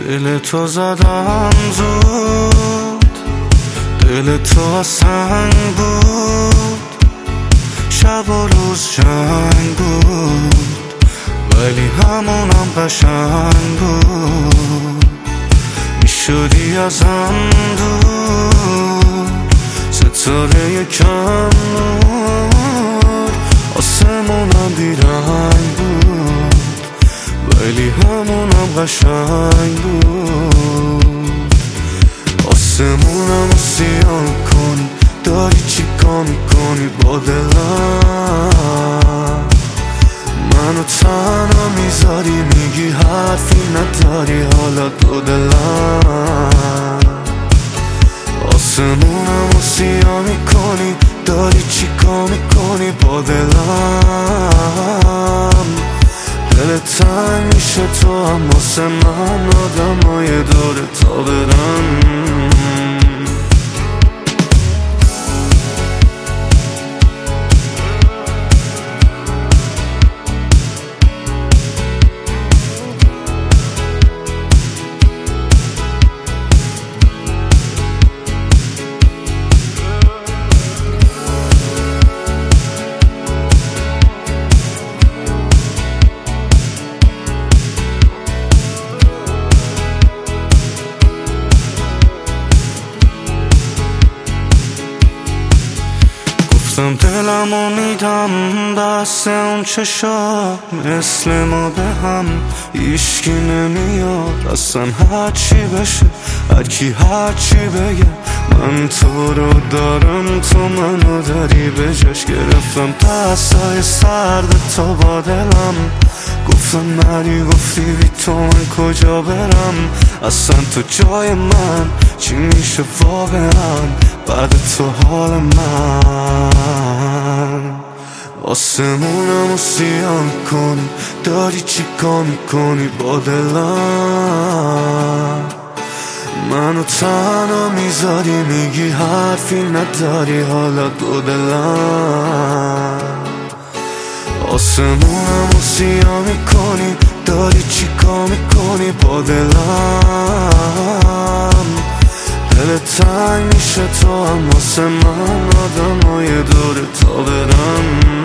دل تو زدم زود، دل تو از سنگ بود، شب و روز جنگ بود، ولی همونم قشنگ بود. میشدی ازم دور، ستاره یکم نور، آسمونم بیرنگ بود، ولی همونم قشنگ بود. آسمونم رو سیاه کنی، داری چی کار میکنی با دلم؟ منو تنها میذاری، میگی حرفی نداری، حالا دو دلم. آسمونم رو سیاه میکنی، داری چی کار میکنی با دلم؟ دل تنگ میشه تو هم واسه من، آدم های دور تا برم. گفتم دلمو میدم بس اون چشا، مثل ما به هم هیچکی نمیاد. اصلا هرچی بشه، هرکی هرچی بگه، من تو رو دارم، تو منو داری به جاش. گرفتم دستای سرد تو با دلم، گفتم نری، گفتی بی تو من کجا برم؟ اصلا تو جای من چی میشه واقعا بعد تو حال من؟ آسمونم رو سیاه کنی، داری چی کار میکنی با دلم؟ منو تنها میذاری، میگی حرفی نداری، حالا دو دلم. آسمونم رو سیاه میکنی، داری چی کار میکنی با دلم؟ دل تنگ میشه تو هم واسه من، آدم های دور تا برم.